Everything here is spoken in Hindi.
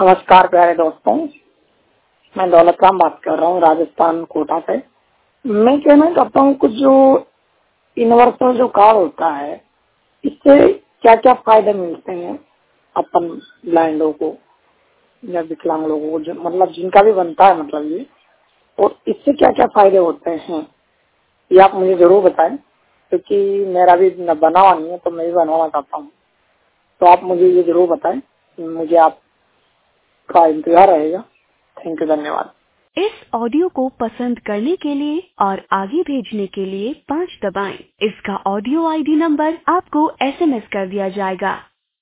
नमस्कार प्यारे दोस्तों, मैं दौलत राम बात कर रहा हूँ राजस्थान कोटा से। मैं कहना चाहता हूँ कुछ जो यूनिवर्सल जो कार्ड होता है इससे क्या क्या फायदे मिलते हैं अपन ब्लाइंडों को या विकलांग लोगों को, जो मतलब जिनका भी बनता है मतलब ये, और इससे क्या क्या फायदे होते हैं ये आप मुझे जरूर बताएं, क्योंकि मेरा भी बना हुआ नहीं है तो मैं भी बनवाना चाहता हूँ। तो आप मुझे ये जरूर बताएं, मुझे आपका इंतजार रहेगा। थैंक यू, धन्यवाद। इस ऑडियो को पसंद करने के लिए और आगे भेजने के लिए 5 दबाएं। इसका ऑडियो आईडी नंबर आपको SMS कर दिया जाएगा।